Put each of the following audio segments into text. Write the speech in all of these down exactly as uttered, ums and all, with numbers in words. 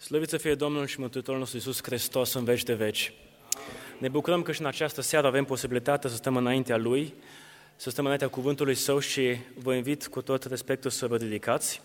Slăvit să fie Domnul și Mântuitorul nostru Iisus Hristos în veci de veci. Ne bucurăm că și în această seară avem posibilitatea să stăm înaintea Lui, să stăm înaintea Cuvântului Său și vă invit cu tot respectul să vă ridicați.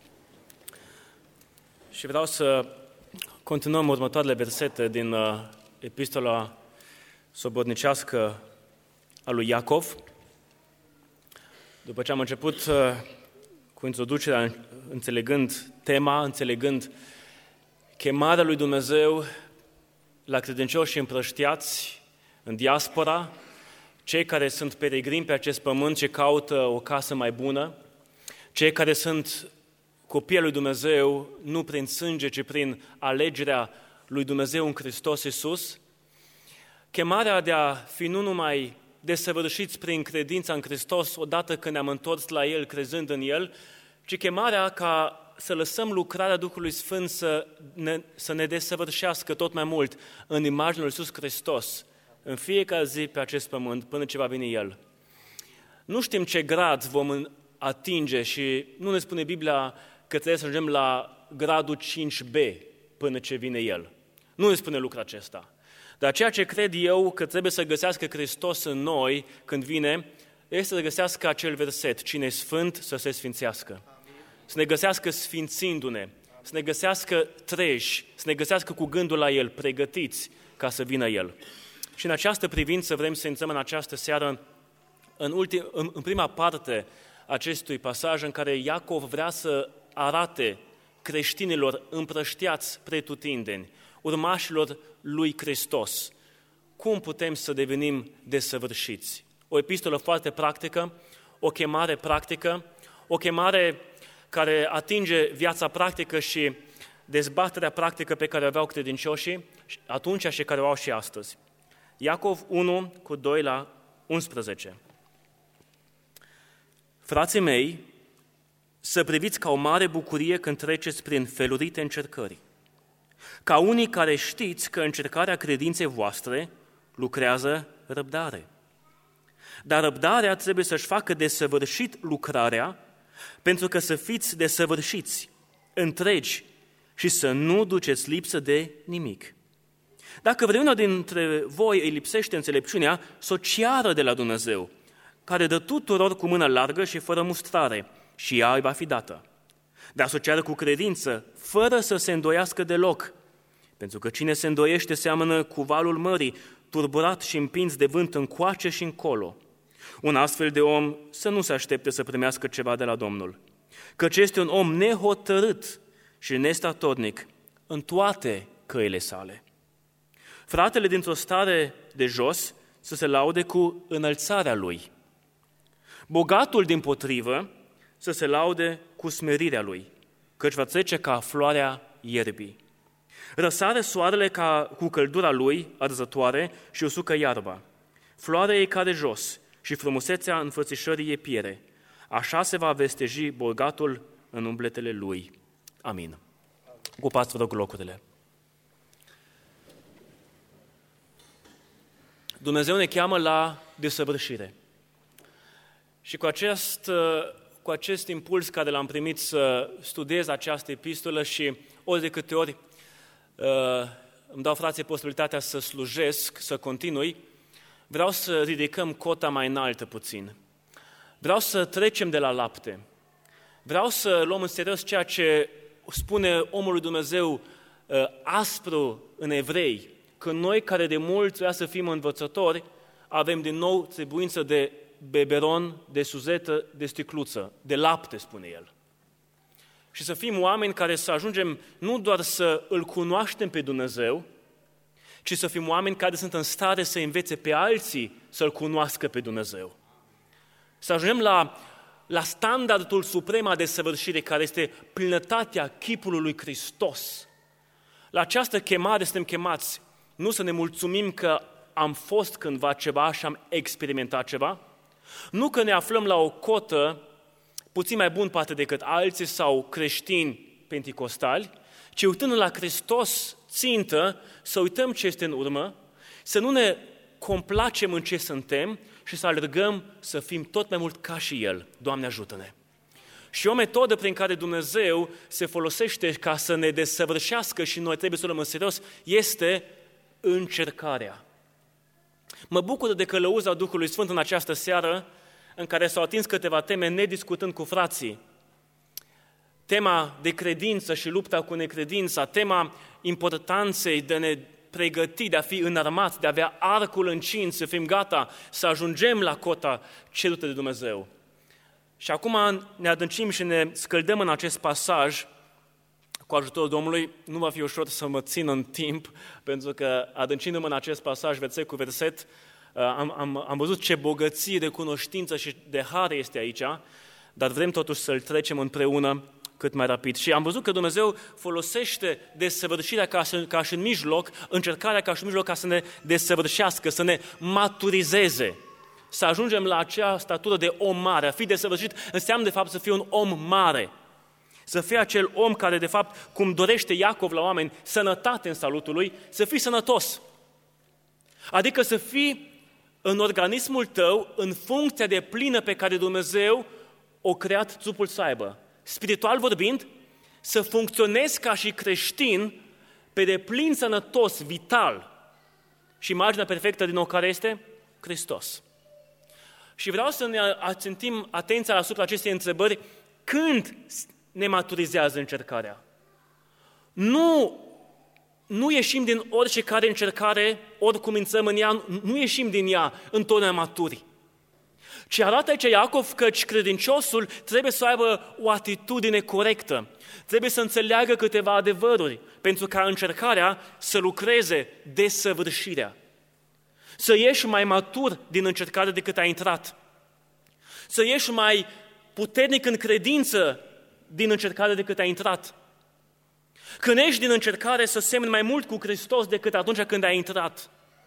Și vreau să continuăm următoarele versete din epistola sobornicească a lui Iacov. După ce am început cu introducerea, înțelegând tema, înțelegând chemarea lui Dumnezeu la credincioși împrăștiați în diaspora, cei care sunt peregrini pe acest pământ și caută o casă mai bună, cei care sunt copii lui Dumnezeu, nu prin sânge, ci prin alegerea lui Dumnezeu în Hristos Iisus, chemarea de a fi nu numai desăvârșiți prin credința în Hristos, odată când ne-am întors la El, crezând în El, ci chemarea ca să lăsăm lucrarea Duhului Sfânt să ne, să ne desăvârșească tot mai mult în imaginea lui Iisus Hristos, în fiecare zi pe acest pământ, până ce va veni El. Nu știm ce grad vom atinge și nu ne spune Biblia că trebuie să ajungem la gradul cinci B până ce vine El. Nu ne spune lucrul acesta. Dar ceea ce cred eu că trebuie să găsească Hristos în noi când vine, este să găsească acel verset, cine e sfânt să se sfințească. Să ne găsească sfințindu-ne, să ne găsească treji, să ne găsească cu gândul la El, pregătiți ca să vină El. Și în această privință vrem să intrăm în această seară, în, ultim, în, în prima parte acestui pasaj în care Iacov vrea să arate creștinilor împrăștiați pretutindeni, urmașilor lui Hristos, cum putem să devenim desăvârșiți. O epistolă foarte practică, o chemare practică, o chemare care atinge viața practică și dezbaterea practică pe care o aveau credincioșii atunci și care o au și astăzi. Iacov unu, cu doi la unsprezece. Frații mei, să priviți ca o mare bucurie când treceți prin felurite încercări, ca unii care știți că încercarea credinței voastre lucrează răbdare. Dar răbdarea trebuie să-și facă desăvârșit lucrarea, pentru că să fiți desăvârșiți, întregi și să nu duceți lipsă de nimic. Dacă vreunul dintre voi îi lipsește înțelepciunea, să o ceară de la Dumnezeu, care dă tuturor cu mână largă și fără mustrare, și ea îi va fi dată. Dar să o ceară cu credință, fără să se îndoiască deloc, pentru că cine se îndoiește seamănă cu valul mării, turburat și împins de vânt încoace și încolo. Un astfel de om să nu se aștepte să primească ceva de la Domnul, căci este un om nehotărât și nestatornic în toate căile sale. Fratele dintr-o stare de jos să se laude cu înălțarea lui. Bogatul dimpotrivă să se laude cu smerirea lui, căci va trece ca floarea ierbii. Răsare soarele ca cu căldura lui arzătoare și usucă iarba. Floarea ei cade jos și frumusețea înfățișării e piere. Așa se va vesteji bogatul în umbletele lui. Amin. Ocupați, vă rog, locurile. Dumnezeu ne cheamă la desăvârșire. Și cu acest, cu acest impuls care l-am primit să studiez această epistolă și ori de câte ori îmi dau, frații, posibilitatea să slujesc, să continui, vreau să ridicăm cota mai înaltă puțin. Vreau să trecem de la lapte. Vreau să luăm în serios ceea ce spune omul lui Dumnezeu aspru în Evrei, că noi care de mult vrea să fim învățători, avem din nou trebuință de beberon, de suzetă, de sticluță, de lapte, spune el. Și să fim oameni care să ajungem nu doar să îl cunoaștem pe Dumnezeu, ci să fim oameni care sunt în stare să învețe pe alții să-L cunoască pe Dumnezeu. Să ajungem la, la standardul suprem de desăvârșire, care este plinătatea chipului lui Hristos. La această chemare suntem chemați, nu să ne mulțumim că am fost cândva ceva și am experimentat ceva, nu că ne aflăm la o cotă puțin mai bun poate decât alții sau creștini penticostali, ci uitând la Hristos țintă, să uităm ce este în urmă, să nu ne complacem în ce suntem și să alergăm să fim tot mai mult ca și El. Doamne, ajută-ne! Și o metodă prin care Dumnezeu se folosește ca să ne desăvârșească și noi trebuie să o luăm în serios, este încercarea. Mă bucur de călăuza Duhului Sfânt în această seară, în care s-au atins câteva teme nediscutând cu frații. Tema de credință și lupta cu necredința, tema importanței de a ne pregăti, de a fi înarmați, de a avea arcul încins, să fim gata, să ajungem la cota cerută de Dumnezeu. Și acum ne adâncim și ne scăldăm în acest pasaj cu ajutorul Domnului. Nu va fi ușor să mă țin în timp, pentru că adâncindu-mă în acest pasaj, verset cu verset, am, am, am văzut ce bogăție de cunoștință și de har este aici, dar vrem totuși să-l trecem împreună cât mai rapid. Și am văzut că Dumnezeu folosește desăvârșirea ca, ca și în mijloc, încercarea ca și în mijloc ca să ne desăvârșească, să ne maturizeze, să ajungem la acea statură de om mare. A fi desăvârșit înseamnă de fapt să fii un om mare, să fii acel om care de fapt, cum dorește Iacov la oameni, sănătate în salutul lui, să fii sănătos. Adică să fii în organismul tău, în funcția de plină pe care Dumnezeu o creat trupul să aibă. Spiritual vorbind, să funcționezi ca și creștin pe deplin sănătos, vital. Și imaginea perfectă din nou care este? Hristos. Și vreau să ne ațintim atenția asupra acestei întrebări: când ne maturizează încercarea? Nu, nu ieșim din orice care încercare, oricum intrăm în ea, nu ieșim din ea întotdeauna maturi. Ci arată aici Iacov căci credinciosul trebuie să aibă o atitudine corectă, trebuie să înțeleagă câteva adevăruri, pentru ca încercarea să lucreze desăvârșirea. Să ieși mai matur din încercare decât ai intrat. Să ieși mai puternic în credință din încercare decât ai intrat. Când ești din încercare să semeni mai mult cu Hristos decât atunci când ai intrat.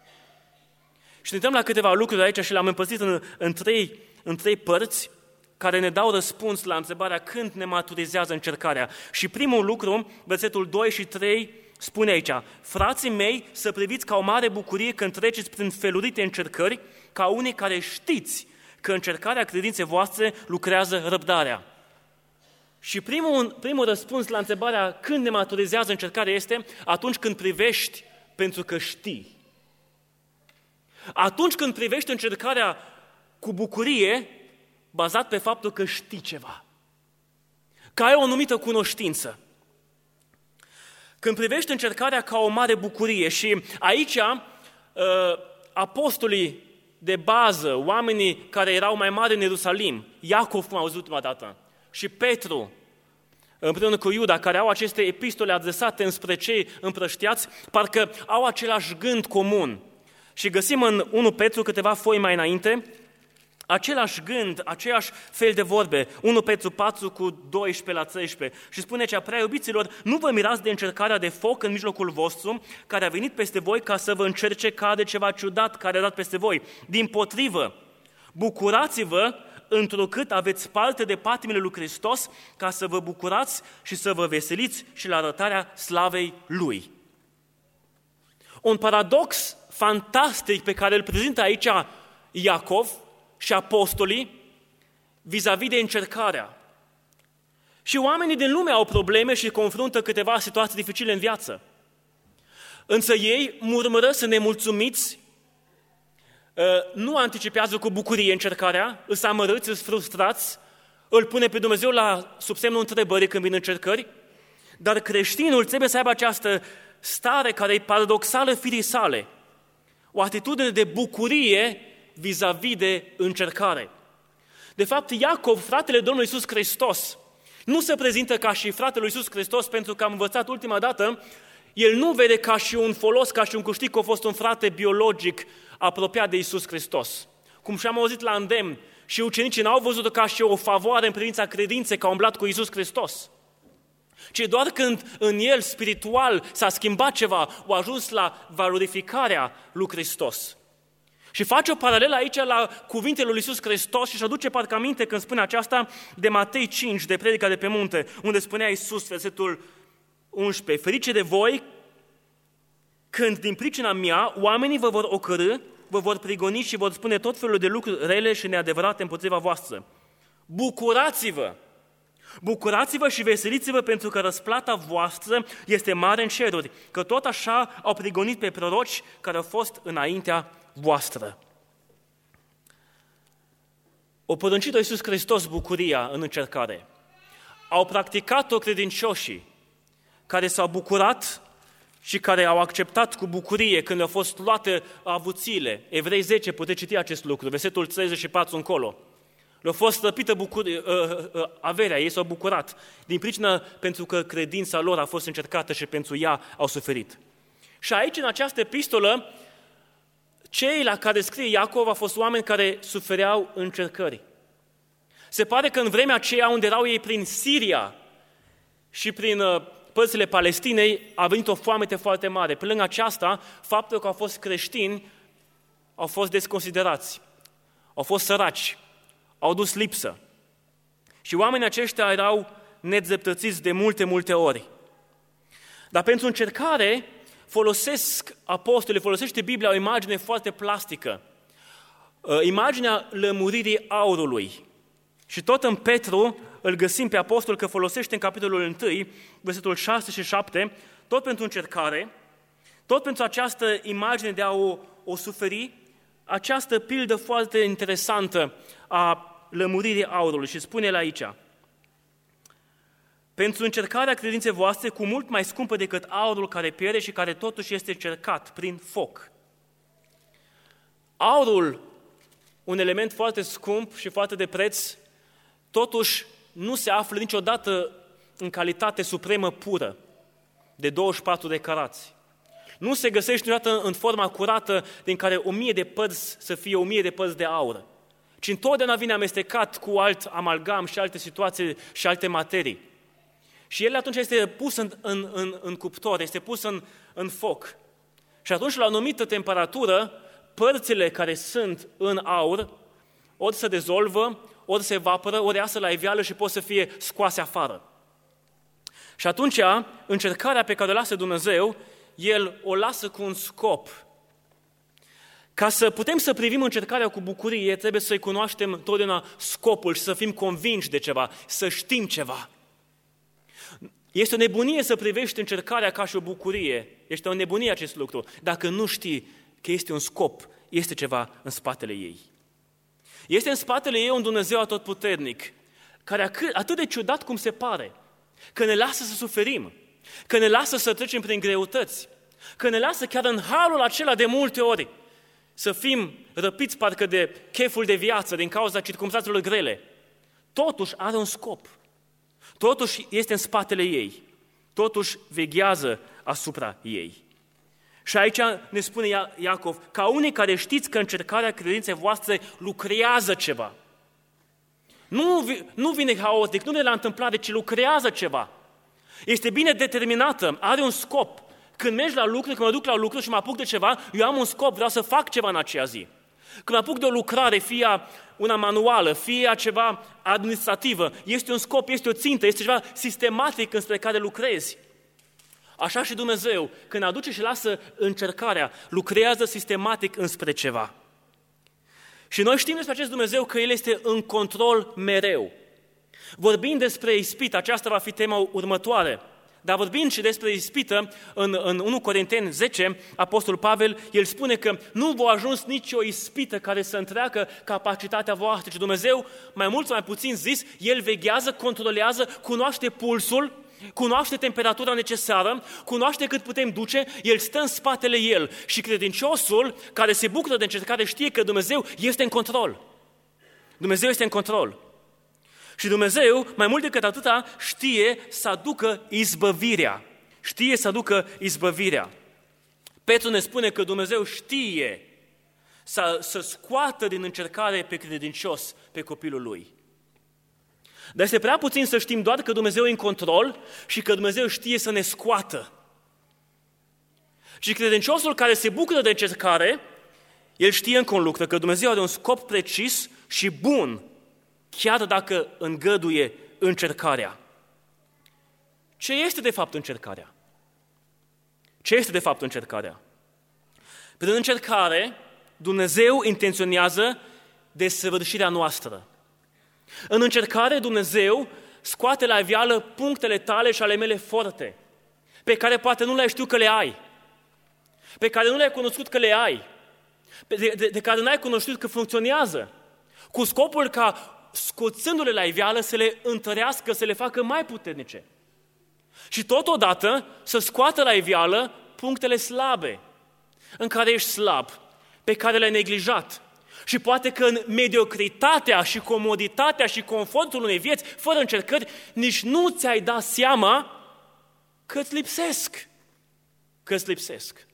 Și ne uităm la câteva lucruri aici și le-am împărțit în, în, trei, în trei părți care ne dau răspuns la întrebarea când ne maturizează încercarea. Și primul lucru, versetul doi și trei, spune aici: frații mei, să priviți ca o mare bucurie când treceți prin felurite încercări, ca unii care știți că încercarea credinței voastre lucrează răbdarea. Și primul, primul răspuns la întrebarea când ne maturizează încercarea este atunci când privești pentru că știi. Atunci când privești încercarea cu bucurie, bazat pe faptul că știi ceva, că ai o anumită cunoștință. Când privești încercarea ca o mare bucurie, și aici apostolii de bază, oamenii care erau mai mari în Ierusalim, Iacov, cum am văzut ultima dată, și Petru, împreună cu Iuda, care au aceste epistole adresate înspre cei împrăștiați, parcă au același gând comun. Și găsim în unu Petru câteva foi mai înainte același gând, aceeași fel de vorbe, unu Petru patru cu doisprezece la treisprezece. Și spune cea: prea iubiților, nu vă mirați de încercarea de foc în mijlocul vostru, care a venit peste voi ca să vă încerce ca de ceva ciudat care a dat peste voi. Dimpotrivă, bucurați-vă întrucât aveți parte de patimile lui Hristos, ca să vă bucurați și să vă veseliți și la arătarea slavei Lui. Un paradox fantastic pe care îl prezintă aici Iacov și apostolii vis-a-vis de încercarea. Și oamenii din lume au probleme și confruntă câteva situații dificile în viață. Însă ei murmură, sunt nemulțumiți, nu anticipează cu bucurie încercarea, îs amărâți, îs frustrați, îl pune pe Dumnezeu la sub semnul întrebării când vin încercări, dar creștinul trebuie să aibă această stare care e paradoxală firii sale, o atitudine de bucurie vis-a-vis de încercare. De fapt, Iacov, fratele Domnului Iisus Hristos, nu se prezintă ca și fratele lui Iisus Hristos, pentru că am învățat ultima dată, el nu vede ca și un folos, ca și un câștig că a fost un frate biologic apropiat de Iisus Hristos. Cum și-am auzit la îndemn, și ucenicii n-au văzut ca și o favoare în privința credinței că au umblat cu Iisus Hristos, ci doar când în el spiritual s-a schimbat ceva, au ajuns la valorificarea lui Hristos. Și face o paralelă aici la cuvintele lui Iisus Hristos și își aduce parcă aminte când spune aceasta de Matei cinci, de predica de pe munte, unde spunea Iisus, versetul unsprezece, ferice de voi când din pricina mea oamenii vă vor ocărî, vă vor prigoni și vor spune tot felul de lucruri rele și neadevărate împotriva voastră. Bucurați-vă! Bucurați-vă și veseliți-vă pentru că răsplata voastră este mare în ceruri, că tot așa au prigonit pe proroci care au fost înaintea voastră. O poruncit Iisus Hristos bucuria în încercare. Au practicat-o credincioșii care s-au bucurat și care au acceptat cu bucurie când au fost luate avuțiile. Evrei zece, puteți citi acest lucru, versetul treizeci și patru încolo. Le-a fost răpită bucurie, averea, ei s-au bucurat, din pricină pentru că credința lor a fost încercată și pentru ea au suferit. Și aici, în această epistolă, cei la care scrie Iacov au fost oameni care sufereau încercări. Se pare că în vremea aceea unde erau ei prin Siria și prin părțile Palestinei a venit o foamete foarte mare. Pe lângă aceasta, faptul că au fost creștini au fost desconsiderați, au fost săraci, au dus lipsă. Și oamenii aceștia erau nedreptățiți de multe, multe ori. Dar pentru încercare folosesc apostolii, folosește Biblia o imagine foarte plastică. Imaginea lămuririi aurului. Și tot în Petru îl găsim pe apostol că folosește în capitolul unu, versetul șase și șapte, tot pentru încercare, tot pentru această imagine de a o, o suferi, această pildă foarte interesantă a lămuririi aurului. Și spune el aici: pentru încercarea credinței voastre, cu mult mai scumpă decât aurul care pierde și care totuși este cercat prin foc. Aurul, un element foarte scump și foarte de preț, totuși nu se află niciodată în calitate supremă pură, de douăzeci și patru de carați. Nu se găsește niciodată în forma curată din care o mie de părți să fie o mie de părți de aur, ci întotdeauna vine amestecat cu alt amalgam și alte situații și alte materii. Și el atunci este pus în, în, în, în cuptor, este pus în, în foc. Și atunci, la o anumită temperatură, părțile care sunt în aur ori se dezolvă, ori se evaporă, ori iasă la iveală și pot să fie scoase afară. Și atunci, încercarea pe care o lasă Dumnezeu, El o lasă cu un scop. Ca să putem să privim încercarea cu bucurie, trebuie să-i cunoaștem totdeauna scopul și să fim convinși de ceva, să știm ceva. Este o nebunie să privești încercarea ca și o bucurie. Este o nebunie acest lucru, dacă nu știi că este un scop, este ceva în spatele ei. Este în spatele ei un Dumnezeu atotputernic, care atât de ciudat cum se pare, că ne lasă să suferim, că ne lasă să trecem prin greutăți, că ne lasă chiar în halul acela de multe ori să fim răpiți parcă de cheful de viață din cauza circumstanțelor grele. Totuși are un scop. Totuși este în spatele ei. Totuși veghează asupra ei. Și aici ne spune Iacov, ca unii care știți că încercarea credinței voastre lucrează ceva. Nu, nu vine haotic, nu vine la întâmplare, ci lucrează ceva. Este bine determinată, are un scop. Când mergi la lucru, când mă duc la lucru și mă apuc de ceva, eu am un scop, vreau să fac ceva în aceea zi. Când mă apuc de o lucrare, fie una manuală, fie ceva administrativă, este un scop, este o țintă, este ceva sistematic înspre care lucrezi. Așa și Dumnezeu, când aduce și lasă încercarea, lucrează sistematic înspre ceva. Și noi știm despre acest Dumnezeu că El este în control mereu. Vorbind despre ispită, aceasta va fi tema următoare, dar vorbind și despre ispită, în, în unu Corinteni zece, Apostolul Pavel, el spune că nu v-a ajuns nicio ispită care să întreacă capacitatea voastră, ci Dumnezeu, mai mult sau mai puțin zis, El veghează, controlează, cunoaște pulsul, cunoaște temperatura necesară, cunoaște cât putem duce, El stă în spatele El și credinciosul care se bucură de încercare știe că Dumnezeu este în control. Dumnezeu este în control. Și Dumnezeu, mai mult decât atâta, știe să aducă izbăvirea. Știe să aducă izbăvirea. Petru ne spune că Dumnezeu știe să, să scoată din încercare pe credincios, pe copilul lui. Dar este prea puțin să știm doar că Dumnezeu e în control și că Dumnezeu știe să ne scoată. Și credinciosul care se bucură de încercare, el știe încă un lucru, că Dumnezeu are un scop precis și bun, chiar dacă îngăduie încercarea. Ce este de fapt încercarea? Ce este de fapt încercarea? Prin încercare, Dumnezeu intenționează desăvârșirea noastră. În încercare, Dumnezeu scoate la iveală punctele tale și ale mele forte, pe care poate nu le-ai știut că le ai, pe care nu le-ai cunoscut că le ai, de, de, de care n-ai cunoscut că funcționează, cu scopul ca, scoțându-le la iveală, să le întărească, să le facă mai puternice. Și totodată să scoată la iveală punctele slabe, în care ești slab, pe care le-ai neglijat. Și poate că în mediocritatea și comoditatea și confortul unei vieți, fără încercări, nici nu ți-ai dat seama că îți lipsesc. Că îți lipsesc.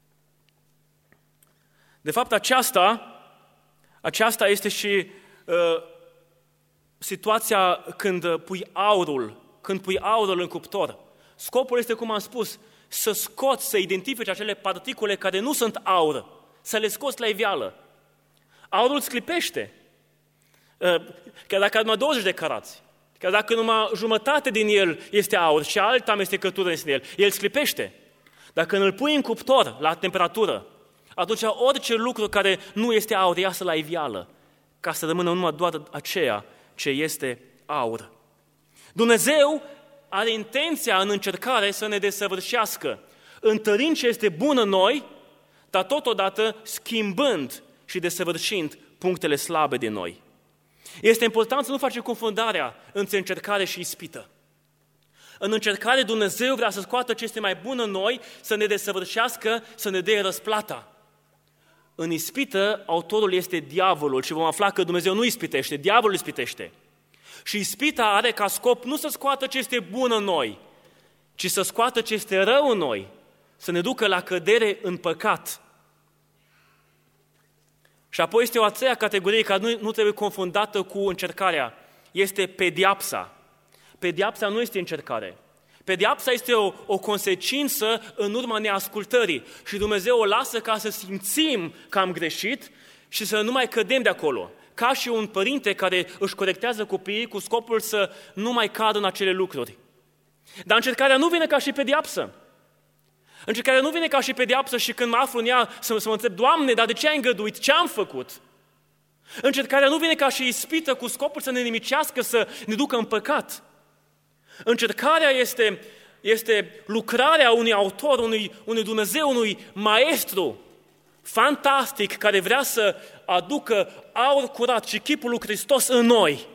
De fapt, aceasta, aceasta este și uh, situația când pui aurul, când pui aurul în cuptor. Scopul este, cum am spus, să scoți, să identifici acele particule care nu sunt aur, să le scoți la iveală. Aurul îți clipește. Chiar dacă are numai douăzeci de carați, chiar dacă numai jumătate din el este aur și alta amestecătură este în el, el îți clipește. Dacă îl pui în cuptor, la temperatură, atunci orice lucru care nu este aur iasă la iveală, ca să rămână numai doar aceea ce este aur. Dumnezeu are intenția în încercare să ne desăvârșească, întărind ce este bun în noi, dar totodată schimbând și desăvârșind punctele slabe din noi. Este important să nu facem confundarea între încercare și ispită. În încercare Dumnezeu vrea să scoată ce este mai bun în noi, să ne desăvârșească, să ne dea răsplata. În ispită, autorul este diavolul și vom afla că Dumnezeu nu ispitește, diavolul ispitește. Și ispita are ca scop nu să scoată ce este bun în noi, ci să scoată ce este rău în noi, să ne ducă la cădere în păcat. Și apoi este o a treia categorie care nu, nu trebuie confundată cu încercarea. Este pediapsa. Pediapsa nu este încercare. Pediapsa este o, o consecință în urma neascultării. Și Dumnezeu o lasă ca să simțim că am greșit și să nu mai cădem de acolo. Ca și un părinte care își corectează copiii cu scopul să nu mai cadă în acele lucruri. Dar încercarea nu vine ca și pediapsă. Încercarea nu vine ca și pediapsă și când mă aflu în ea să, să mă întreb, Doamne, dar de ce ai îngăduit? Ce am făcut? Încercarea nu vine ca și ispită cu scopul să ne nimicească, să ne ducă în păcat. Încercarea este, este lucrarea unui autor, unui, unui Dumnezeu, unui maestru fantastic care vrea să aducă aur curat și chipul lui Hristos în noi.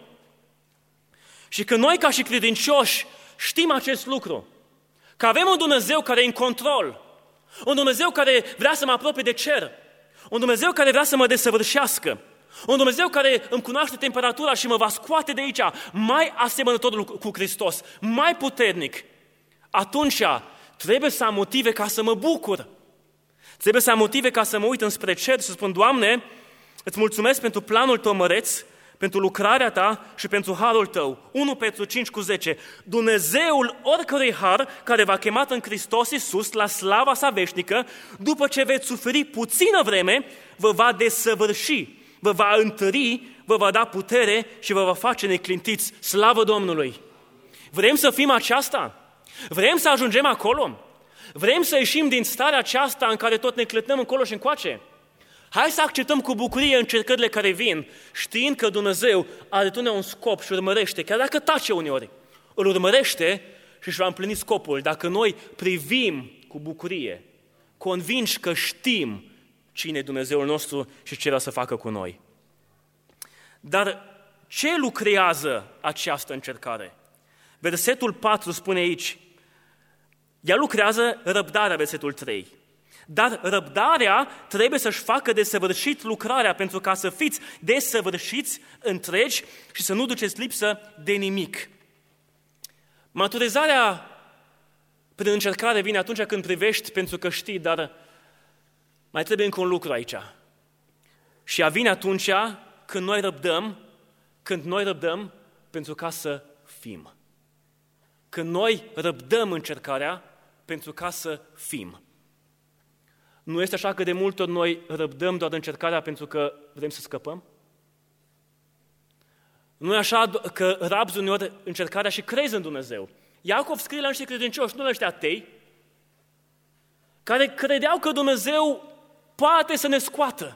Și că noi ca și credincioși știm acest lucru, că avem un Dumnezeu care e în control, un Dumnezeu care vrea să mă apropie de cer, un Dumnezeu care vrea să mă desăvârșească, un Dumnezeu care îmi cunoaște temperatura și mă va scoate de aici mai asemănător cu Hristos, mai puternic, atunci trebuie să am motive ca să mă bucur. Trebuie să am motive ca să mă uit înspre cer și să spun, Doamne, îți mulțumesc pentru planul Tău măreț, pentru lucrarea Ta și pentru harul Tău. unu Petru cinci cu zece. Dumnezeul oricărui har care v-a chemat în Hristos Iisus la slava Sa veșnică, după ce veți suferi puțină vreme, vă va desăvârși, vă va întări, vă va da putere și vă va face neclintiți. Slavă Domnului! Vrem să fim aceasta? Vrem să ajungem acolo? Vrem să ieșim din starea aceasta în care tot ne clătnăm încolo și încoace? Hai să acceptăm cu bucurie încercările care vin, știind că Dumnezeu are totdeauna un scop și urmărește, chiar dacă tace uneori, îl urmărește și își va împlini scopul. Dacă noi privim cu bucurie, convinși că știm cine e Dumnezeul nostru și ce vrea să facă cu noi. Dar ce lucrează această încercare? Versetul patru spune aici, ea lucrează răbdarea, versetul trei. Dar răbdarea trebuie să-și facă desăvârșit lucrarea pentru ca să fiți desăvârșiți întregi și să nu duceți lipsă de nimic. Maturizarea prin încercare vine atunci când privești pentru că știi, dar mai trebuie încă un lucru aici. Și ea vine atunci când noi răbdăm, când noi răbdăm pentru ca să fim. Când noi răbdăm încercarea pentru ca să fim. Nu este așa că de multe ori noi răbdăm doar încercarea pentru că vrem să scăpăm? Nu e așa că rabzi uneori încercarea și crezi în Dumnezeu. Iacov scrie la niște credincioși, nu la niște atei, care credeau că Dumnezeu poate să ne scoată.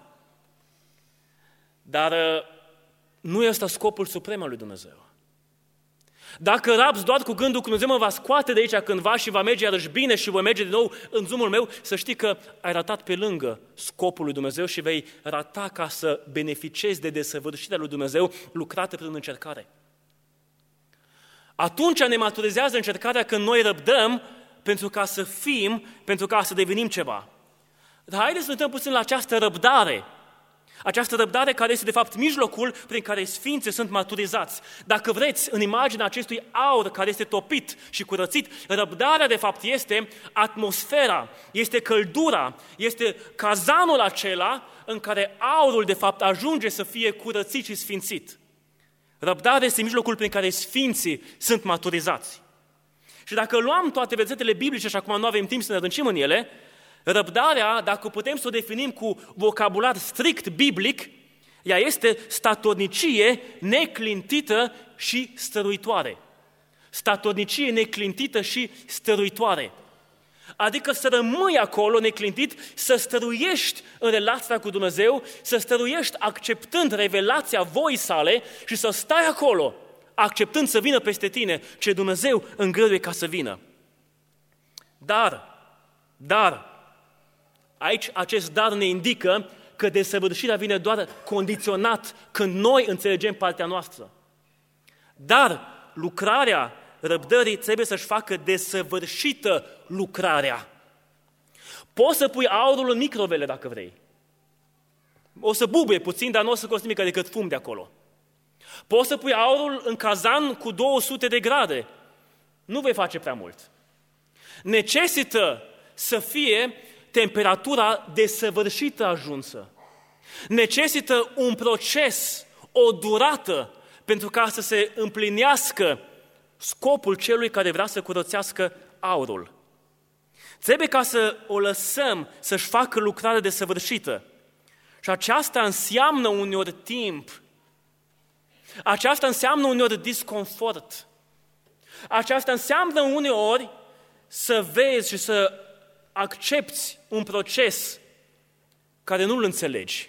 Dar nu este scopul suprem al lui Dumnezeu. Dacă rabzi doar cu gândul că Dumnezeu mă va scoate de aici cândva și va merge iarăși bine și voi merge din nou în drumul meu, să știi că ai ratat pe lângă scopul lui Dumnezeu și vei rata ca să beneficiezi de desăvârșirea lui Dumnezeu lucrată prin încercare. Atunci ne maturizează încercarea când noi răbdăm pentru ca să fim, pentru ca să devenim ceva. Dar haideți să uităm puțin la această răbdare. Această răbdare care este de fapt mijlocul prin care sfinții sunt maturizați. Dacă vreți, în imaginea acestui aur care este topit și curățit, răbdarea de fapt este atmosfera, este căldura, este cazanul acela în care aurul de fapt ajunge să fie curățit și sfințit. Răbdarea este mijlocul prin care sfinții sunt maturizați. Și dacă luăm toate versetele biblice și acum nu avem timp să ne adâncim în ele, răbdarea, dacă putem să o definim cu vocabular strict biblic, ea este statornicie neclintită și stăruitoare. Statornicie neclintită și stăruitoare. Adică să rămâi acolo neclintit, să stăruiești în relația cu Dumnezeu, să stăruiești acceptând revelația voii sale și să stai acolo, acceptând să vină peste tine ce Dumnezeu îngăduie ca să vină. Dar, dar, aici acest dar ne indică că desăvârșirea vine doar condiționat când noi înțelegem partea noastră. Dar lucrarea răbdării trebuie să-și facă desăvârșită lucrarea. Poți să pui aurul în microvele dacă vrei. O să bubuie puțin, dar nu o să costi nimic decât fum de acolo. Poți să pui aurul în cazan cu două sute de grade. Nu vei face prea mult. Necesită să fie temperatura desăvârșită ajunsă. Necesită un proces, o durată, pentru ca să se împlinească scopul celui care vrea să curățească aurul. Trebuie ca să o lăsăm să-și facă lucrarea desăvârșită. Și aceasta înseamnă uneori timp. Aceasta înseamnă uneori disconfort. Aceasta înseamnă uneori să vezi și să accepți un proces care nu-l înțelegi.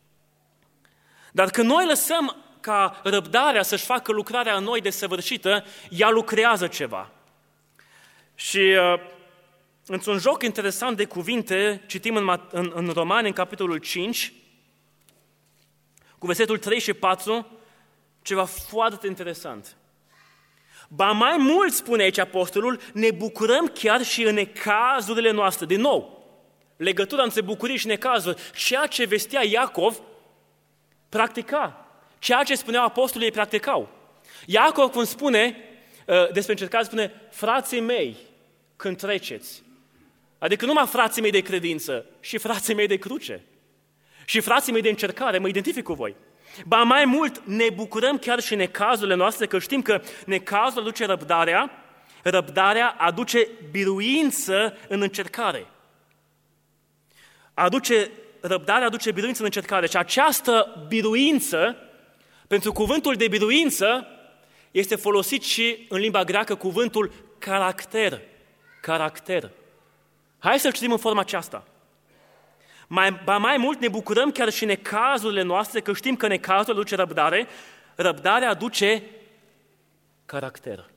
Dar când noi lăsăm ca răbdarea să-și facă lucrarea în noi desăvârșită, ea lucrează ceva. Și uh, într-un joc interesant de cuvinte, citim în, în, în Romani, în capitolul cinci, cu versetul trei și patru, ceva foarte interesant. Ba mai mult, spune aici apostolul, ne bucurăm chiar și în necazurile noastre. Din nou, legătura între bucurii și necazuri. Ceea ce vestea Iacov, practica. Ceea ce spuneau apostolii, ei practicau. Iacov, când spune, despre încercare, spune, frații mei, când treceți. Adică numai frații mei de credință, și frații mei de cruce. Și frații mei de încercare, mă identific cu voi. Ba mai mult, ne bucurăm chiar și necazurile noastre, că știm că necazul aduce răbdarea, răbdarea aduce biruință în încercare. Aduce, răbdarea aduce biruință în încercare. Și această biruință, pentru cuvântul de biruință, este folosit și în limba greacă cuvântul caracter. Caracter. Hai să-l citim în forma aceasta. Mai, ba mai mult ne bucurăm chiar și necazurile noastre, că știm că necazul aduce răbdare, răbdarea aduce caracter.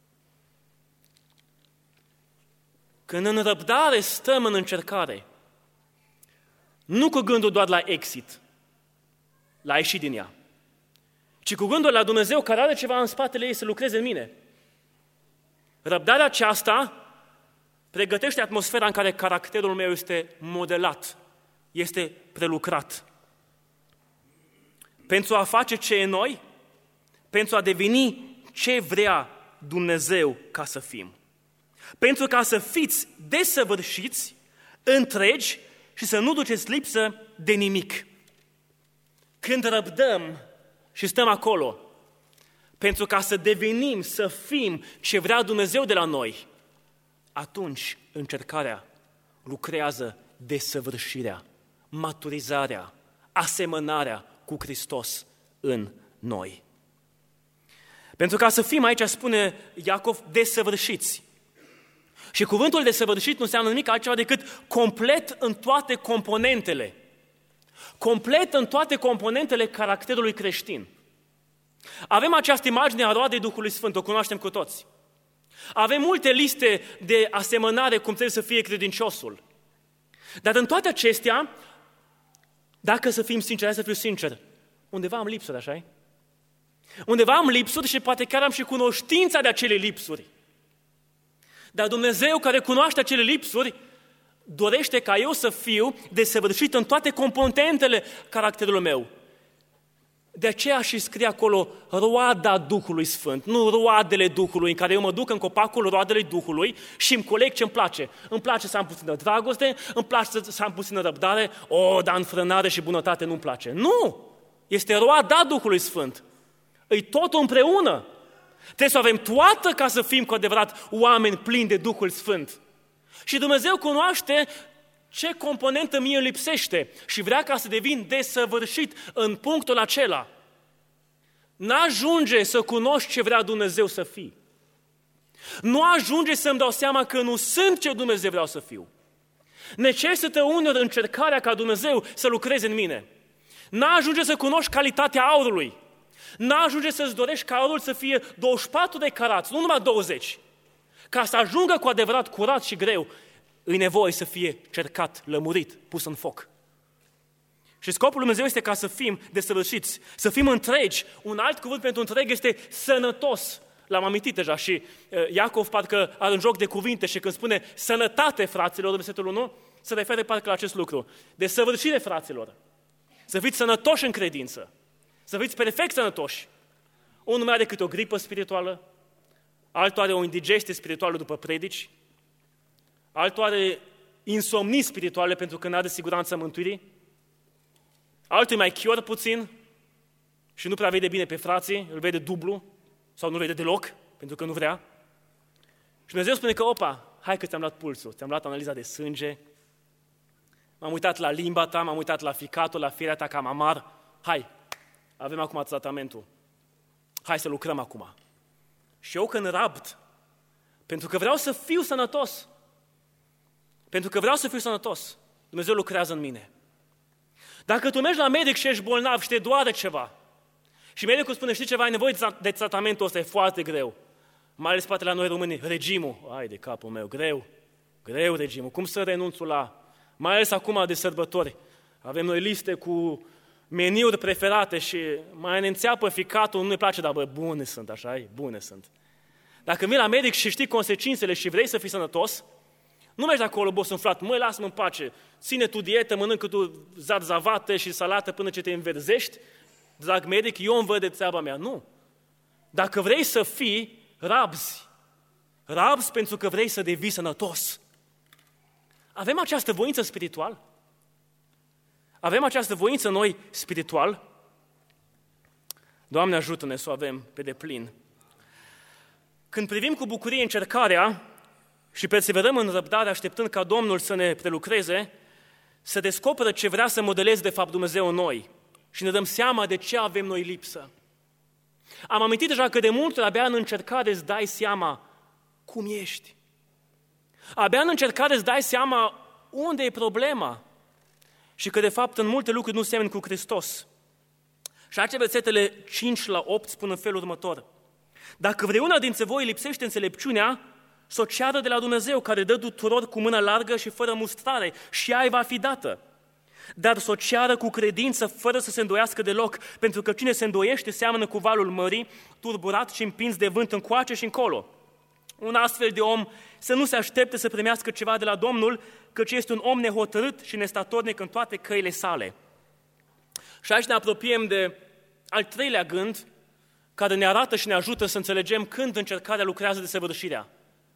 Când în răbdare stăm în încercare, nu cu gândul doar la exit, la ieși din ea, ci cu gândul la Dumnezeu care are ceva în spatele ei să lucreze în mine. Răbdarea aceasta pregătește atmosfera în care caracterul meu este modelat, este prelucrat. Pentru a face ce e noi, pentru a deveni ce vrea Dumnezeu ca să fim. Pentru ca să fiți desăvârșiți, întregi și să nu duceți lipsă de nimic. Când răbdăm și stăm acolo, pentru ca să devenim, să fim ce vrea Dumnezeu de la noi, atunci încercarea lucrează desăvârșirea, maturizarea, asemănarea cu Hristos în noi. Pentru ca să fim aici, spune Iacov, desăvârșiți. Și cuvântul desăvârșit nu înseamnă nimic altceva decât complet în toate componentele. Complet în toate componentele caracterului creștin. Avem această imagine a roadei Duhului Sfânt, o cunoaștem cu toți. Avem multe liste de asemănare cum trebuie să fie credinciosul. Dar în toate acestea, dacă să fim sinceri, să fiu sincer, undeva am lipsuri, așa-i? Undeva am lipsuri și poate chiar am și cunoștința de acele lipsuri. Dar Dumnezeu, care cunoaște acele lipsuri, dorește ca eu să fiu desăvârșit în toate componentele caracterului meu. De aceea și scrie acolo roada Duhului Sfânt, nu roadele Duhului, în care eu mă duc în copacul roadele Duhului și îmi coleg ce-mi place. Îmi place să am puțină dragoste, îmi place să am puțină răbdare, o, dar înfrânare și bunătate nu-mi place. Nu! Este roada Duhului Sfânt. Îi totul împreună. Trebuie să avem toată ca să fim cu adevărat oameni plini de Duhul Sfânt. Și Dumnezeu cunoaște ce componentă mie lipsește și vrea ca să devin desăvârșit în punctul acela. N-ajunge să cunoști ce vrea Dumnezeu să fii. Nu ajunge să-mi dau seama că nu sunt ce Dumnezeu vreau să fiu. Necesită uneori încercarea ca Dumnezeu să lucreze în mine. N-ajunge să cunoști calitatea aurului. N-ajunge să-ți dorești ca aurul să fie douăzeci și patru de carați, nu numai douăzeci. Ca să ajungă cu adevărat curat și greu, îi nevoie să fie cercat, lămurit, pus în foc. Și scopul lui Dumnezeu este ca să fim desăvârșiți, să fim întregi. Un alt cuvânt pentru întreg este sănătos. L-am amintit deja și uh, Iacov parcă are un joc de cuvinte și când spune sănătate, fraților, versetul unu, se referă parcă la acest lucru. Desăvârșire, fraților. Să fiți sănătoși în credință. Să fiți perfect sănătoși. Unul mai are câte o gripă spirituală, altul are o indigestie spirituală după predici, altul are insomnii spirituale pentru că nu are siguranța mântuirii, altul mai chior puțin și nu prea vede bine pe frații, îl vede dublu sau nu vede deloc, pentru că nu vrea. Și Dumnezeu spune că, opa, hai că ți-am luat pulsul, ți-am luat analiza de sânge, m-am uitat la limba ta, m-am uitat la ficatul, la firea ta cam amar, hai, avem acum tratamentul, hai să lucrăm acum. Și eu când rabd, pentru că vreau să fiu sănătos, pentru că vreau să fiu sănătos, Dumnezeu lucrează în mine. Dacă tu mergi la medic și ești bolnav și te doare ceva, și medicul spune, știi ceva, ai nevoie de tratamentul ăsta, e foarte greu. Mai ales poate la noi români, regimul, ai de capul meu, greu, greu regimul, cum să renunț la, mai ales acum de sărbători, avem noi liste cu meniuri preferate și mai ne înțeapă ficatul, nu ne place, dar bă, bune sunt, așa e, bune sunt. Dacă vii la medic și știi consecințele și vrei să fii sănătos, nu mergi acolo bosunflat, măi, lasă-mă în pace, ține tu dietă, mănâncă tu zarzavate și salată până ce te înverzești, drag medic, eu îmi văd de treaba mea. Nu. Dacă vrei să fii, rabzi. Rabzi pentru că vrei să devii sănătos. Avem această voință spirituală? Avem această voință noi spiritual? Doamne, ajută-ne să o avem pe deplin. Când privim cu bucurie încercarea și perseverăm în răbdare, așteptând ca Domnul să ne prelucreze, să descoperă ce vrea să modeleze de fapt Dumnezeu în noi și ne dăm seama de ce avem noi lipsă. Am amintit deja că de multe ori abia în încercare îți dai seama cum ești. Abia în încercare îți dai seama unde e problema și că de fapt în multe lucruri nu semeni cu Hristos. Și aici versetele cinci la opt spun în felul următor. Dacă vreuna dintre voi lipsește înțelepciunea, să o ceară de la Dumnezeu, care dă tuturor cu mână largă și fără mustrare, și ea îi va fi dată. Dar să o ceară cu credință, fără să se îndoiască deloc, pentru că cine se îndoiește seamănă cu valul mării, turburat și împins de vânt încoace și încolo. Un astfel de om să nu se aștepte să primească ceva de la Domnul, căci este un om nehotărât și nestatornic în toate căile sale. Și aici ne apropiem de al treilea gând, care ne arată și ne ajută să înțelegem când încercarea lucrează desăvârșirea.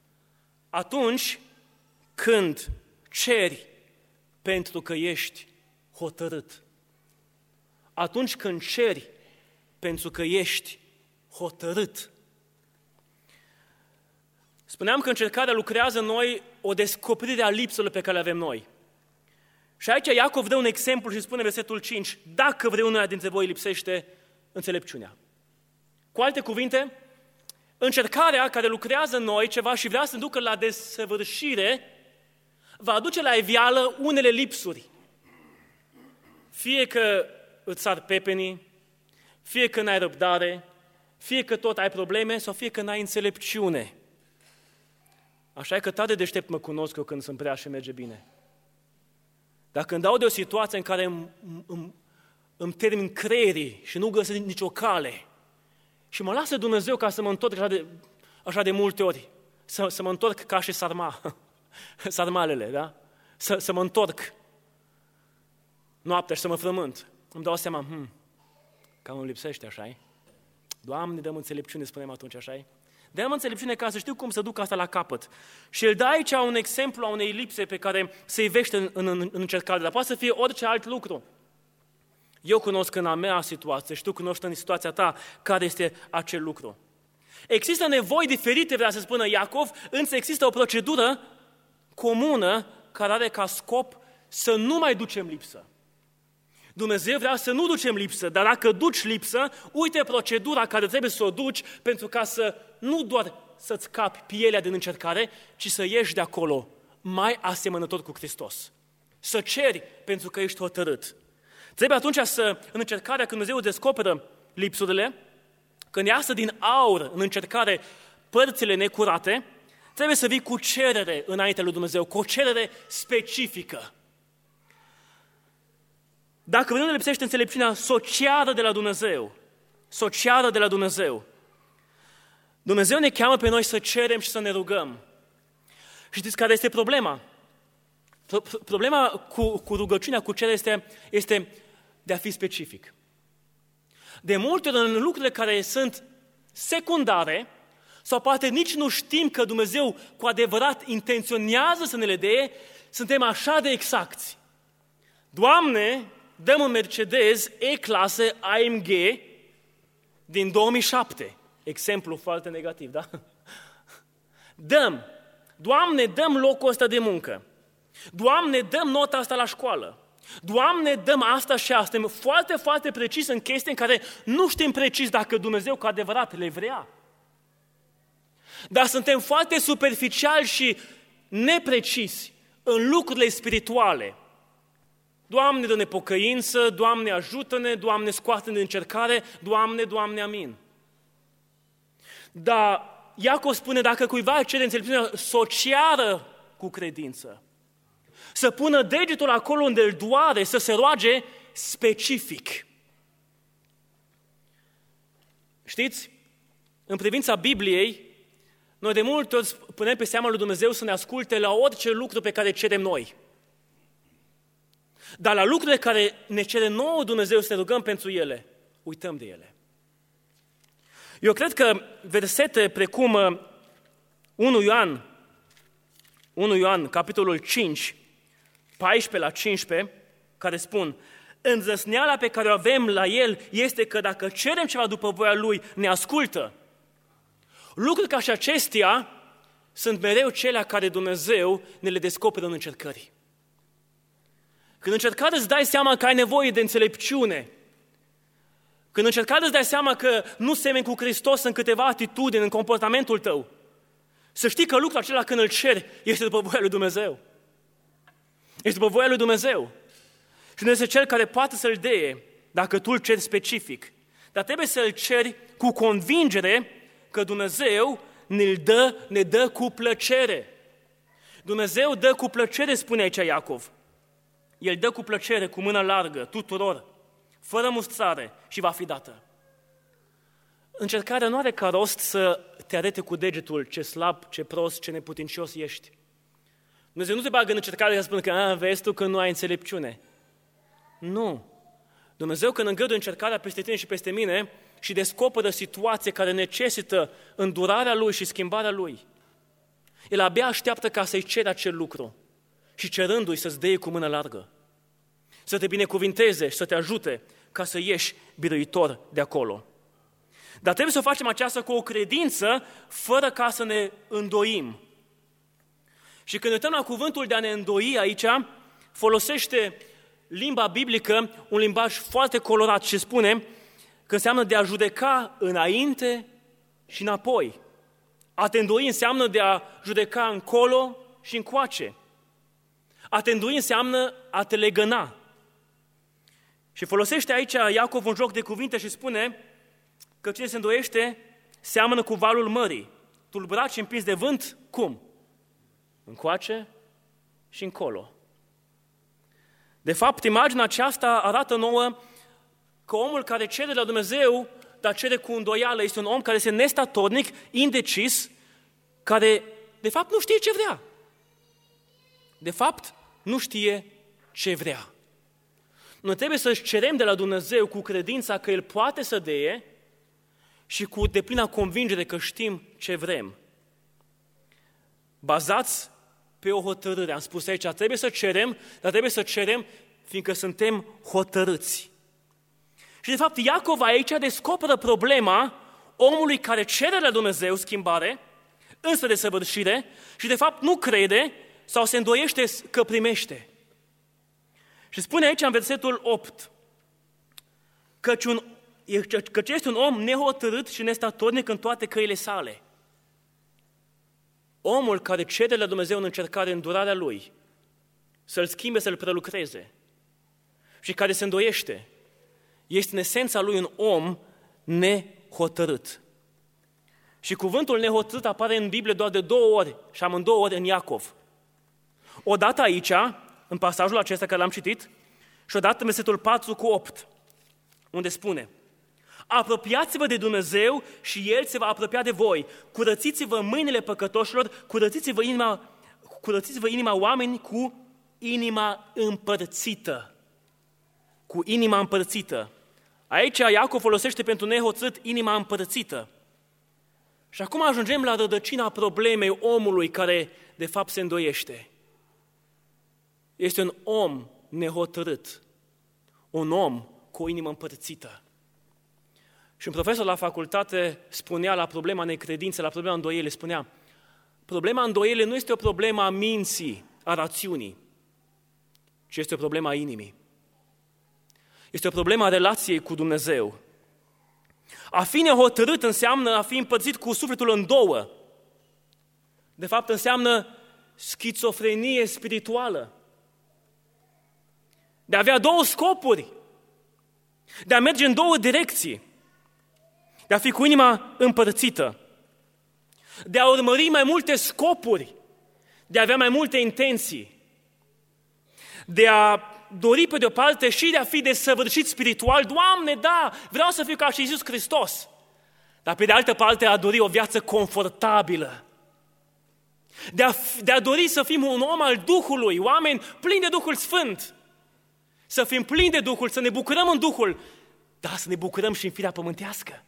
Atunci când ceri pentru că ești hotărât. Atunci când ceri pentru că ești hotărât. Spuneam că încercarea lucrează în noi o descoperire a lipselor pe care le avem noi. Și aici Iacov dă un exemplu și spune versetul cinci, dacă vreunul dintre voi lipsește înțelepciunea. Cu alte cuvinte, încercarea care lucrează în noi ceva și vrea să ne ducă la desăvârșire, va aduce la iveală unele lipsuri. Fie că îți sar pepenii, fie că n-ai răbdare, Fie că tot ai probleme sau fie că n-ai înțelepciune. Așa e că tare deștept mă cunosc eu când sunt prea și merge bine. Dar când dau de o situație în care îmi, îmi, îmi termin creierii și nu găsesc nicio cale și mă lasă Dumnezeu ca să mă întorc așa de, așa de multe ori, să, să mă întorc ca și sarma, sarmalele, da? Să, să mă întorc noaptea și să mă frământ. Îmi dau seama, hm, cam îmi lipsește, așa-i? Doamne, dă-mi înțelepciune, spunem atunci, așa-i? Dă-mi înțelepciune ca să știu cum să duc asta la capăt. Și el dă aici un exemplu a unei lipse pe care se ivește în, în, în încercare, dar poate să fie orice alt lucru. Eu cunosc în a mea situație și tu cunoști în situația ta care este acel lucru. Există nevoi diferite, vrea să spună Iacov, însă există o procedură comună care are ca scop să nu mai ducem lipsă. Dumnezeu vrea să nu ducem lipsă, dar dacă duci lipsă, uite procedura care trebuie să o duci pentru ca să nu doar să-ți capi pielea din încercare, ci să ieși de acolo mai asemănător cu Hristos. Să ceri pentru că ești hotărât. Trebuie atunci să, în încercarea, când Dumnezeu descoperă lipsurile, când iasă din aur în încercare părțile necurate, trebuie să vii cu cerere înaintea lui Dumnezeu, cu o cerere specifică. Dacă vreunul ne lipsește înțelepciunea, s-o ceară de la Dumnezeu. S-o ceară de la Dumnezeu. Dumnezeu ne cheamă pe noi să cerem și să ne rugăm. Și știți care este problema? Problema cu, cu rugăciunea, cu cererea este, este de a fi specific. De multe ori în lucrurile care sunt secundare, sau poate nici nu știm că Dumnezeu cu adevărat intenționează să ne le dea, suntem așa de exacti. Doamne, dăm un Mercedes E-clasă A M G din două mii șapte. Exemplu foarte negativ, da? Dăm. Doamne, dăm locul ăsta de muncă. Doamne, dăm nota asta la școală. Doamne, dăm asta și asta. Suntem foarte, foarte precis în chestii în care nu știm precis dacă Dumnezeu cu adevărat le vrea. Dar suntem foarte superficiali și neprecisi în lucrurile spirituale. Doamne, dă-ne pocăință, Doamne, ajută-ne, Doamne, scoate-ne din încercare, Doamne, Doamne, amin. Dar Iacov spune, dacă cuiva cere înțelepciunea, să o ceară cu credință. Să pună degetul acolo unde îl doare, să se roage specific. Știți, în privința Bibliei, noi de multe ori punem pe seama lui Dumnezeu să ne asculte la orice lucru pe care cerem noi. Dar la lucrurile care ne cere nouă Dumnezeu să ne rugăm pentru ele, uităm de ele. Eu cred că versete precum unu Ioan, unu Ioan, capitolul cinci, paisprezece la cincisprezece, care spun: îndrăzneala pe care o avem la El este că dacă cerem ceva după voia Lui, ne ascultă. Lucruri ca și acestea sunt mereu cele care Dumnezeu ne le descoperă în încercări. Când încercare îți dai seama că ai nevoie de înțelepciune, când încercare îți dai seama că nu semeni cu Hristos în câteva atitudini, în comportamentul tău, să știi că lucrul acela când îl ceri este după voia lui Dumnezeu. Este după voia lui Dumnezeu. Și Dumnezeu este Cel care poate să-l deie dacă tu îl ceri specific. Dar trebuie să-l ceri cu convingere că Dumnezeu ne dă, ne dă cu plăcere. Dumnezeu dă cu plăcere, spune aici Iacov. El dă cu plăcere, cu mână largă, tuturor, fără mustrare și va fi dată. Încercarea nu are ca rost să te arete cu degetul ce slab, ce prost, ce neputincios ești. Dumnezeu nu te bagă în încercare să spună că a, vezi tu că nu ai înțelepciune. Nu. Dumnezeu când îngăduie încercarea peste tine și peste mine și descoperă situație care necesită îndurarea Lui și schimbarea Lui, El abia așteaptă ca să-i ceri acel lucru și cerându-i să-ți dea cu mână largă, să te binecuvinteze și să te ajute ca să ieși biruitor de acolo. Dar trebuie să facem aceasta cu o credință, fără ca să ne îndoim. Și când uităm la cuvântul de a ne îndoi aici, folosește limba biblică un limbaj foarte colorat și spune că înseamnă de a judeca înainte și înapoi. A te îndoi înseamnă de a judeca încolo și încoace. A te îndoi înseamnă a te legăna. Și folosește aici Iacov un joc de cuvinte și spune că cine se îndoiește seamănă cu valul mării, tulburat și împins de vânt, cum? Încoace și încolo. De fapt, imaginea aceasta arată nouă că omul care cere de la Dumnezeu, dar cere cu îndoială, este un om care este nestatornic, indecis, care, de fapt, nu știe ce vrea. De fapt, nu știe ce vrea. Noi trebuie să-și cerem de la Dumnezeu cu credința că El poate să deie și cu deplina convingere că știm ce vrem. Bazați pe o hotărâre. Am spus aici, trebuie să cerem, dar trebuie să cerem fiindcă suntem hotărâți. Și de fapt Iacov aici descoperă problema omului care cere la Dumnezeu schimbare, înspre desăvârșire, și de fapt nu crede sau se îndoiește că primește. Și spune aici în versetul opt, căci, un, căci este un om nehotărât și nestatornic în toate căile sale. Omul care cere la Dumnezeu în încercare îndurarea lui, să-l schimbe, să-l prelucreze, și care se îndoiește, este în esența lui un om nehotărât. Și cuvântul nehotărât apare în Biblie doar de două ori, și amândouă ori în Iacov. Odată aici, în pasajul acesta care l-am citit, și odată în versetul patru cu opt, unde spune: apropiați-vă de Dumnezeu și El se va apropia de voi. Curățiți-vă mâinile păcătoșilor, curățiți-vă inima, curățiți-vă inima oameni cu inima împărțită. Cu inima împărțită. Aici Iacov folosește pentru nehotărât inima împărțită. Și acum ajungem la rădăcina problemei omului care de fapt se îndoiește. Este un om nehotărât, un om cu o inimă împărțită. Și un profesor la facultate spunea la problema necredinței, la problema îndoielii, spunea: problema îndoielii nu este o problemă a minții, a rațiunii, ci este o problemă a inimii. Este o problemă a relației cu Dumnezeu. A fi nehotărât înseamnă a fi împărțit cu sufletul în două. De fapt, înseamnă schizofrenie spirituală. De a avea două scopuri, de a merge în două direcții, de a fi cu inima împărțită, de a urmări mai multe scopuri, de a avea mai multe intenții, de a dori pe de-o parte și de a fi desăvârșit spiritual. Doamne, da, vreau să fiu ca și Iisus Hristos, dar pe de altă parte a dori o viață confortabilă, de a, de a dori să fim un om al Duhului, oameni plini de Duhul Sfânt, să fim plini de Duhul, să ne bucurăm în Duhul, dar să ne bucurăm și în firea pământească.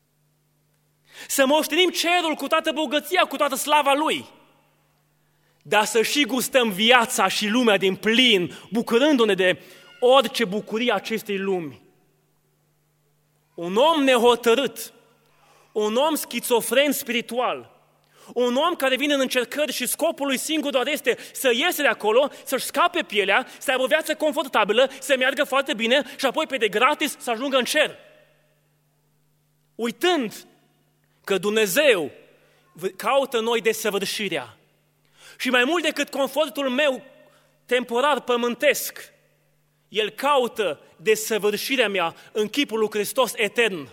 Să moștenim cerul cu toată bogăția, cu toată slava Lui, dar să și gustăm viața și lumea din plin, bucurându-ne de orice bucurie acestei lumi. Un om nehotărât, un om schizofren spiritual, un om care vine în încercări și scopul lui singur doar este să iese de acolo, să-și scape pielea, să aibă o viață confortabilă, să meargă foarte bine și apoi pe de gratis să ajungă în cer. Uitând că Dumnezeu caută noi desăvârșirea. Și mai mult decât confortul meu temporar pământesc, El caută desăvârșirea mea în chipul lui Hristos etern.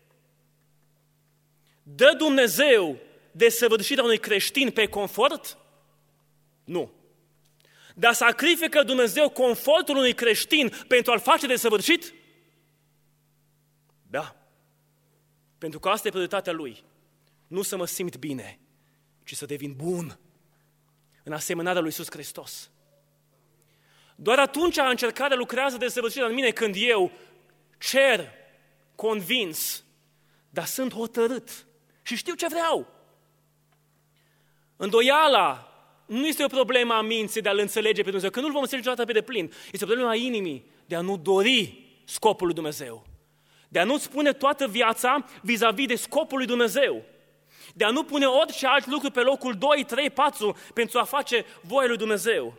Dă Dumnezeu desăvârșirea unui creștin pe confort? Nu. Dar sacrifică Dumnezeu confortul unui creștin pentru a-l face desăvârșit? Da. Pentru că asta e prioritatea Lui. Nu să mă simt bine, ci să devin bun în asemănarea lui Iisus Hristos. Doar atunci încercarea lucrează desăvârșirea în mine când eu cer, convins, dar sunt hotărât și știu ce vreau. Îndoiala nu este o problemă a minții de a-L înțelege pe Dumnezeu, că nu-L vom înțelege niciodată pe deplin. Este o problemă a inimii de a nu dori scopul lui Dumnezeu, de a nu-ți pune toată viața vis-a-vis de scopul lui Dumnezeu, de a nu pune orice alt lucru pe locul doi, trei, patru pentru a face voia lui Dumnezeu.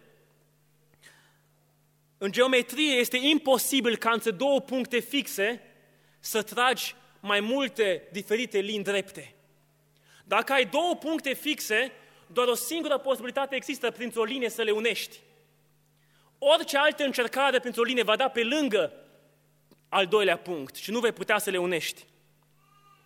În geometrie este imposibil ca între două puncte fixe să tragi mai multe diferite linii drepte. Dacă ai două puncte fixe, doar o singură posibilitate există printr-o linie să le unești. Orice altă încercare printr-o linie va da pe lângă al doilea punct și nu vei putea să le unești.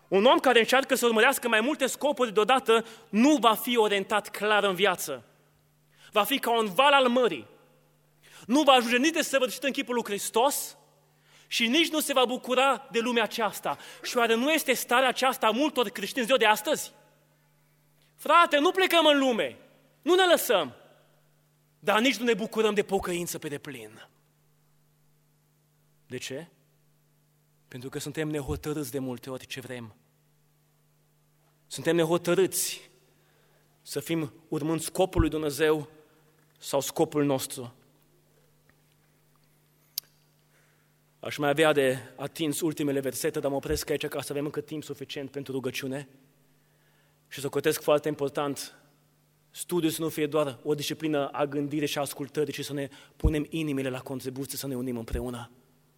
Un om care încearcă să urmărească mai multe scopuri deodată nu va fi orientat clar în viață. Va fi ca un val al mării. Nu va ajunge nici de săvârșit în chipul lui Hristos și nici nu se va bucura de lumea aceasta. Și oare nu este starea aceasta a multor creștini ziua de astăzi? Frate, nu plecăm în lume, nu ne lăsăm, dar nici nu ne bucurăm de pocăință pe deplin. De ce? Pentru că suntem nehotărâți de multe ori ce vrem. Suntem nehotărâți să fim urmând scopul lui Dumnezeu sau scopul nostru. Aș mai avea de atins ultimele versete, dar mă opresc aici ca să avem încă timp suficient pentru rugăciune. Și să cotesc foarte important, studiul să nu fie doar o disciplină a gândirii și a ascultării, ci să ne punem inimile la contribuție, să ne unim împreună.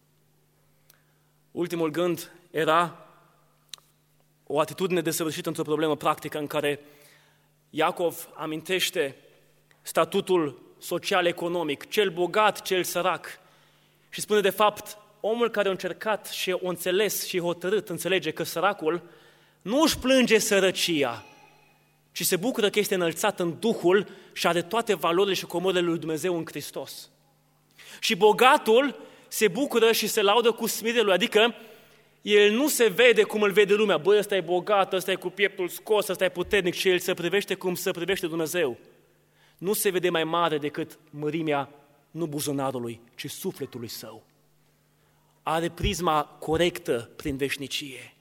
Ultimul gând era o atitudine desăvârșită într-o problemă practică în care Iacov amintește statutul social-economic, cel bogat, cel sărac. Și spune de fapt, omul care a încercat și a înțeles și a hotărât, înțelege că săracul nu își plânge sărăcia, ci se bucură că este înălțat în Duhul și are toate valorile și comorile lui Dumnezeu în Hristos. Și bogatul se bucură și se laudă cu smerenia lui, adică el nu se vede cum îl vede lumea, băi, ăsta e bogat, ăsta e cu pieptul scos, ăsta e puternic, și el se privește cum se privește Dumnezeu. Nu se vede mai mare decât mărimea, nu buzunarului, ci sufletului său. Are prisma corectă prin veșnicie.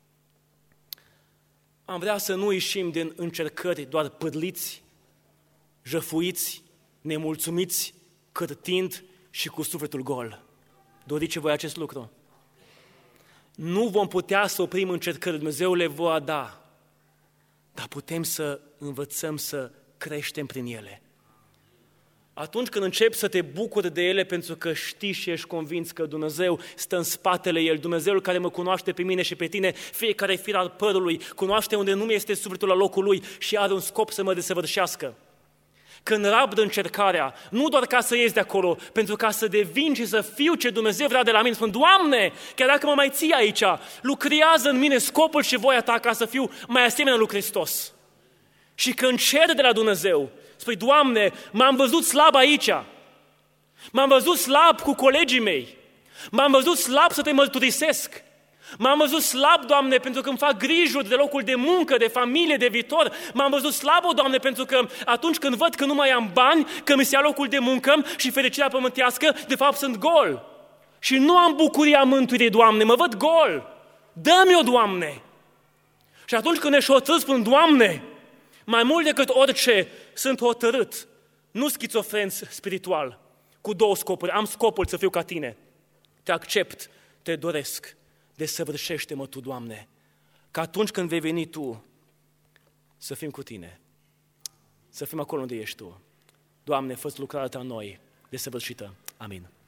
Am vrea să nu ieșim din încercări doar pârliți, jăfuiți, nemulțumiți, cârtind și cu sufletul gol. Doriți voi acest lucru? Nu vom putea să oprim încercări, Dumnezeu le va da, dar putem să învățăm să creștem prin ele. Atunci când începi să te bucuri de ele pentru că știi și ești convins că Dumnezeu stă în spatele El, Dumnezeul care mă cunoaște pe mine și pe tine, fiecare fir al părului, cunoaște unde nu este sufletul la locul lui și are un scop să mă desăvârșească. Când rabd încercarea, nu doar ca să ies de acolo, pentru ca să devin și să fiu ce Dumnezeu vrea de la mine, spun, Doamne, chiar dacă mă mai ții aici, lucrează în mine scopul și voia Ta ca să fiu mai asemenea lui Hristos. Și când cer de la Dumnezeu, spui, Doamne, m-am văzut slab aici, m-am văzut slab cu colegii mei, m-am văzut slab să Te mărturisesc, m-am văzut slab, Doamne, pentru că îmi fac grijuri de locul de muncă, de familie, de viitor, m-am văzut slab, o, Doamne, pentru că atunci când văd că nu mai am bani, că mi se ia locul de muncă și fericirea pământească, de fapt sunt gol. Și nu am bucuria mântuirii, Doamne, mă văd gol, dă-mi-o, Doamne. Și atunci când ești hotărât, spun, Doamne, mai mult decât orice, sunt hotărât, nu schizofren spiritual, cu două scopuri. Am scopul să fiu ca Tine. Te accept, Te doresc, desăvârșește-mă Tu, Doamne, că atunci când vei veni Tu, să fim cu Tine, să fim acolo unde ești Tu. Doamne, fă-ți lucrarea Ta în noi, desăvârșită. Amin.